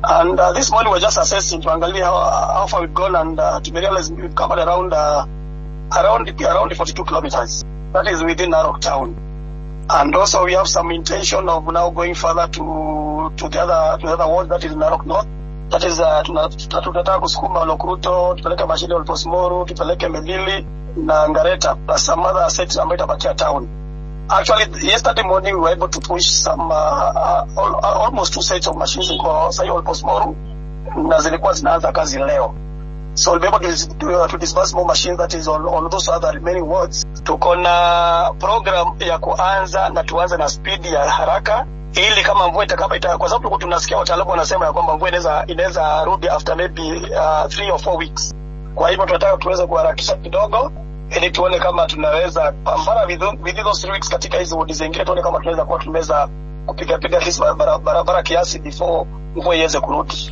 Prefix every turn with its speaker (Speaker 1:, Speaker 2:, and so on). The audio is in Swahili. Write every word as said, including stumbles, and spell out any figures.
Speaker 1: And uh, this morning we're just assessing to angalia how, how far we've gone, and uh, to realize we've covered around uh, around around forty-two kilometers. That is within Narok town. And also we have some intention of now going further to to the other to the other ward, that is Narok North. That is uh, tunataka kusukuma Lokruto, tupeleke Mashini Olposmoru, tupeleke Melili na Ngareta, plus some other assets ambayo itabakia town. Actually, yesterday morning we were able to push some uh, uh, all, uh, almost two sets of machines kwa Sayo Olposmoru na zilikuwa zinaanza kazi leo. So we'll be able to, to, to disburse more machines, that is on, on those other remaining wards. Tuko na program ya kuanza na tuanze na speed ya haraka ili kama mvua itakapita, kwa sababu tunasikia wataalamu wanasema ya kwamba mvua inaweza inaweza rudi after maybe uh, three or four weeks. Kwa hivyo tunataka tuweze kuharakisha kidogo ili tuone kama tunaweza pambana within those three weeks katika hizo wodi zingine, tuone kama tunaweza kuwa tumeweza kupiga piga hizo barabara kiasi before mvua iweze kurudi.